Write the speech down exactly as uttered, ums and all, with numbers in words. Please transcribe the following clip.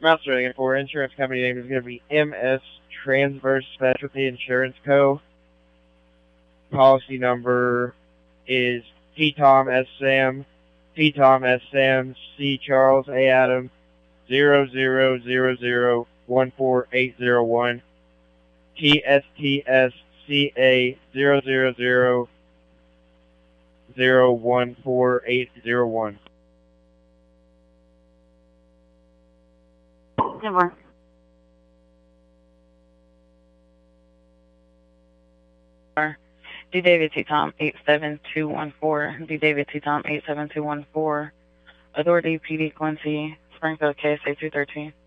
Master for insurance company name is going to be M S Transverse Specialty Insurance Co. Policy number is T Tom S Sam, T Tom S Sam, C Charles A Adam, zero zero zero zero one four eight zero one, T S T S C A zero zero zero zero one four eight zero one. Never. D David T Tom eight seven two one four, D David T Tom eight seven two one four, Authority P D Quincy, Springfield K S A two thirteen.